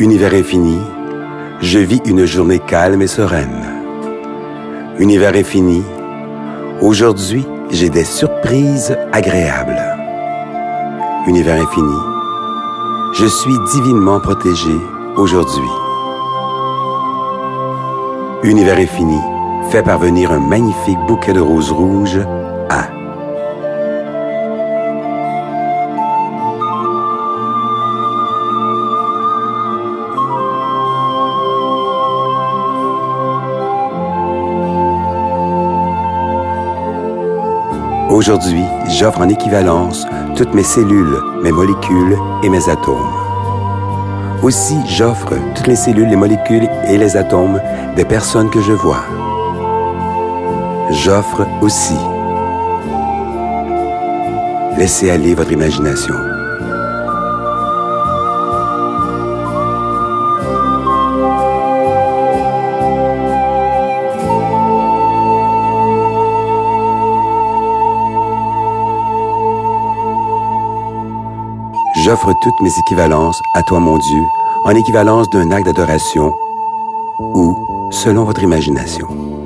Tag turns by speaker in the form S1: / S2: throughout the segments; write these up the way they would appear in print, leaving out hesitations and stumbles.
S1: Univers infini, je vis une journée calme et sereine. Univers infini, aujourd'hui, j'ai des surprises agréables. Univers infini, je suis divinement protégé aujourd'hui. Univers infini, fait parvenir un magnifique bouquet de roses rouges à Aujourd'hui, j'offre en équivalence toutes mes cellules, mes molécules et mes atomes. Aussi, j'offre toutes les cellules, les molécules et les atomes des personnes que je vois. J'offre aussi. Laissez aller votre imagination. J'offre toutes mes équivalences à toi, mon Dieu, en équivalence d'un acte d'adoration ou selon votre imagination.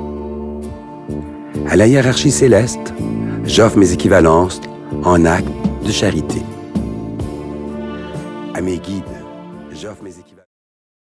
S1: À la hiérarchie céleste, j'offre mes équivalences en acte de charité. À mes guides, j'offre mes équivalences.